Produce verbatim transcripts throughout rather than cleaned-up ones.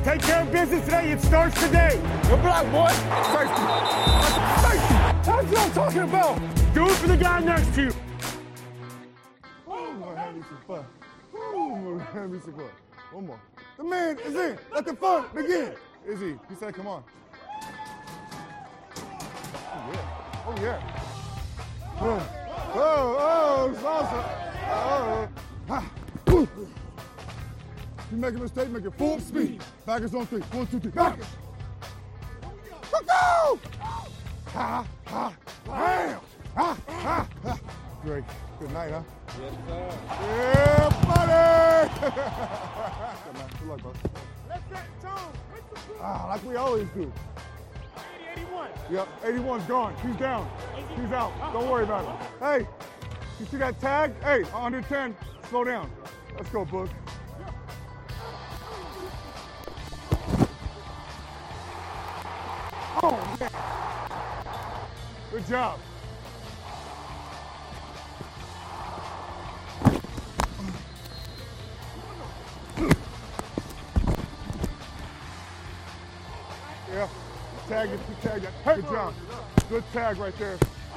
Take care of business today. It starts today. Good block, boy. Safety. Safety. That's what I'm talking about. Do it for the guy next to you. Oh, we're gonna have me some fun. Oh, we're gonna have me some fun. One more. The man is in. Let the fun begin. Is he? He said, come on. Oh, yeah. Oh, yeah. Oh, oh, oh, salsa. Oh, ha. Ooh. You make a mistake, make it full speed. Backers on three. One, two, three. Backers. Go! Ha, ha, bam. Ha, ha, ha. Drake, good night, huh? Yes, sir. Yeah, buddy! Good, man. Good luck, bro. Let's get Jones. Ah, like we always do. eighty-one. Yep, eighty-one's gone. He's down. He's out. Don't worry about it. Hey, you see that tag? Hey, under ten, slow down. Let's go, Boog. Oh, man. Good job. Yeah, tag it, tag it. Good job. Good tag right there.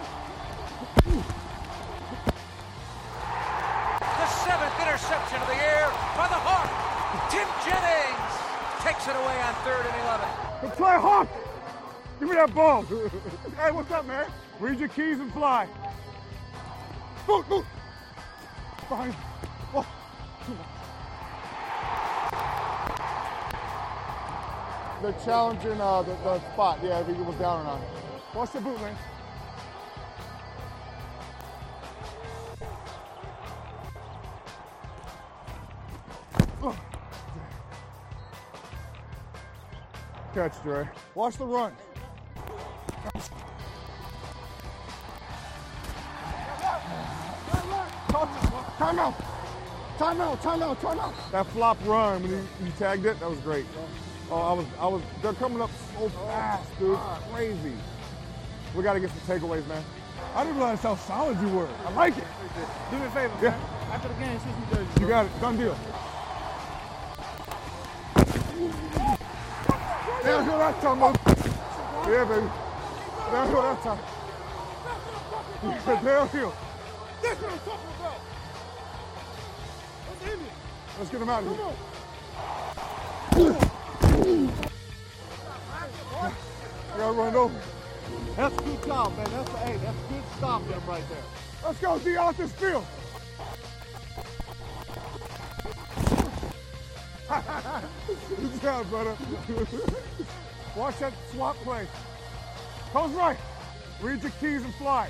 The seventh interception of the year by the Hawk. Tim Jennings takes it away on third and eleven. Good play, Hawk. Give me that ball. Hey, what's up, man? Read your keys and fly. Boot, boot. Behind. Oh. They're challenging uh, the, the spot. Yeah, I think it was down and on. Watch the boot, man. Oh. Catch, Dre. Watch the run. Time out. Time out, time out, time out. That flop run when you, you tagged it, that was great. Oh, I was, I was, they're coming up so fast, dude. Crazy. We got to get some takeaways, man. I didn't realize how solid you were. I like it. Do me a favor, Yeah. man. After the game, switch me jerseys. You got it. Done deal. Downhill that time, man. Yeah, baby. Downhill that time. Yeah, downhill. That's what I'm talking about. Let's end it. Let's get him out of here. Come on. I got to run it over. That's a good job, man. That's a, hey, that's a good stop them right there. Let's go, D, off this field. Good job, brother. Watch that swap play. Coach right. Read your keys and fly.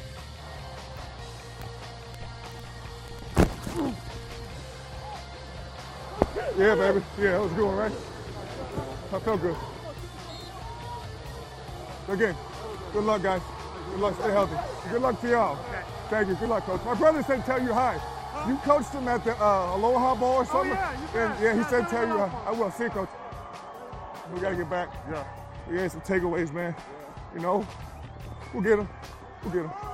Yeah, baby. Yeah, that was a good one, right? I felt good. Again, good luck, guys. Good luck. Stay healthy. Good luck to y'all. Thank you. Good luck, Coach. My brother said tell you hi. You coached him at the uh, Aloha Bowl or something? Oh, yeah, you and, bet. yeah, he Yeah, said no, tell no, you no. hi. I will. See you, Coach. We got to get back. Yeah. We had some takeaways, man. You know, we'll get them. We'll get them.